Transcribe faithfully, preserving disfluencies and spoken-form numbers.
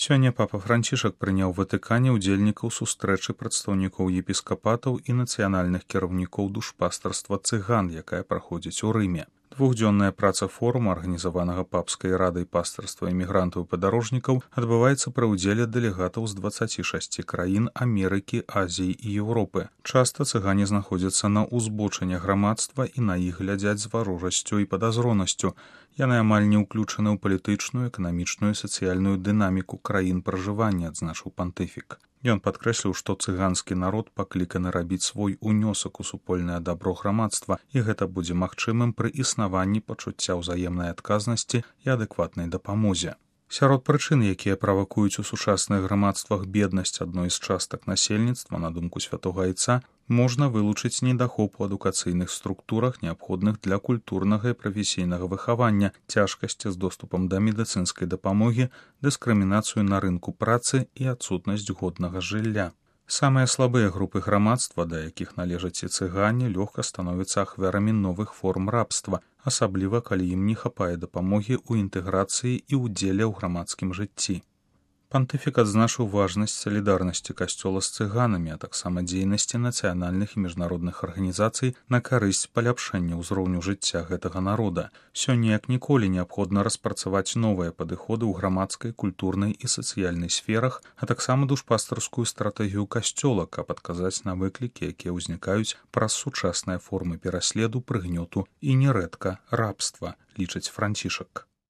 Сёння папа Францішак прыняў у Ватыкане ўдзельнікаў сустрэчы прадстаўнікоў епіскапатаў і нацыянальных кіраўнікоў душпастарства цыган, якая праходзіць у Рыме. Двухдзённая праца форума, арганізаванага папскай радай пастырства імігрантаў і падарожнікаў, адбываецца пры ўдзеле дэлегатаў з дваццаці шасці краін Амерыкі, Азіі і Еўропы. Часта цыгане знаходзяцца на ўзбочыне грамадства і на іх глядзяць з варожасцю і падазронасцю. Яны амаль не ўключаны ў палітычную, эканамічную і сацыяльную дынаміку краін пражывання, адзначыў пантыфік. Ён падкрэсліў, што цыганскі народ пакліканы рабіць свой унёсак у супольнае дабро грамадства, і гэта будзе магчымым пры існаванні пачуцця ўзаемнай адказнасці і адэкватнай дапамозе. Сярод прычын, якія правакуюць у сучасных грамадствах беднасць адной з частак насельніцтва, на думку святога айца, можна вылучыць недахоп у адукацыйных структурах, неабходных для культурнага і прафесійнага выхавання, цяжкасці з доступам да медыцынскай дапамогі, дыскрымінацыю на рынку працы і адсутнасць годнага жылля. Самыя слабыя групы грамадства, да якіх належаць і цыгане, лёгка становяцца ахвярамі новых форм рабства, асабліва калі ім не хапае дапамогі ў інтэграцыі і ўдзеле ў грамадскім жыцці. Пантыфік адзначыў важнасць салідарнасці касцёла з цыганамі, а таксама дзейнасці нацыянальных і міжнародных арганізацый на карысць паляпшэння ўзроўню жыцця гэтага народа. Сёння як ніколі неабходна распрацаваць новыя падыходы ў грамадскай, культурнай і сацыяльнай сферах, а таксама душпастарскую стратэгію касцёла, каб адказаць на выклікі, якія ўзнікаюць праз сучасныя формы пераследу, прыгнёту і нярэдка рабства, лічыць Францішак.